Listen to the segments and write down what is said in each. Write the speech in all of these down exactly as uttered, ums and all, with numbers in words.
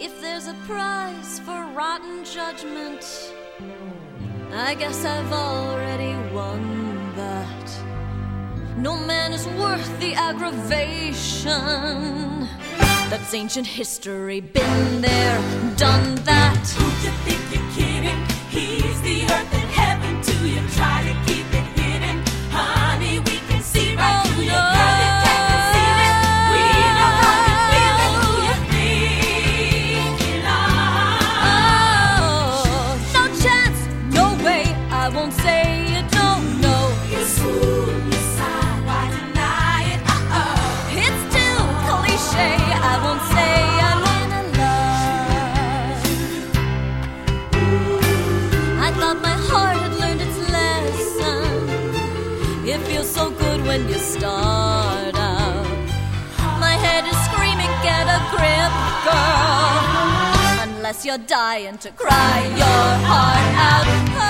If there's a prize for rotten judgment, I guess I've already won that. No man is worth the aggravation. That's ancient history, been there, done that. Who you think you're kidding? He's the earth and heaven to you. Try to keep it hidden, honey. We can see right Oh, through no. your girl. You can't conceal it. We know how you feel and who you're thinking of. Oh, no chance, no way, I won't say you don't know. You swoon, you sigh, why deny it? Uh-oh. It's too cliche, I won't say I'm in love. I thought my heart had learned its lesson. It feels so good when you start out. My head is screaming, get a grip, girl. Unless you're dying to cry your heart out.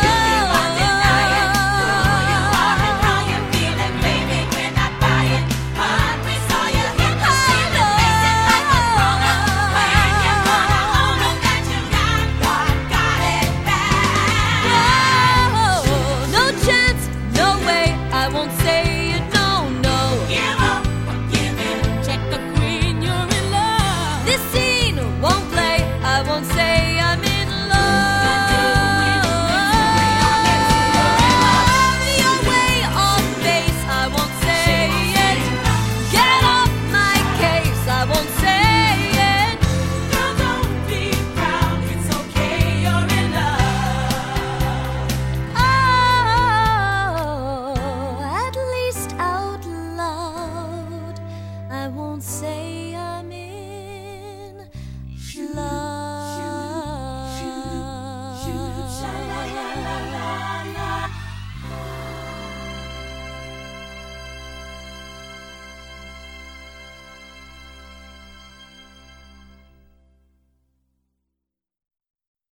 No chance, no way, I won't say you don't know. Give up or give in. Check the green, you're in love. This scene won't play, I won't say I'm in love. Your way on base, I won't say it. Get off my case, I won't say it. Girl, don't be proud. It's okay, you're in love. Oh, at least out loud, I won't say I'm in love.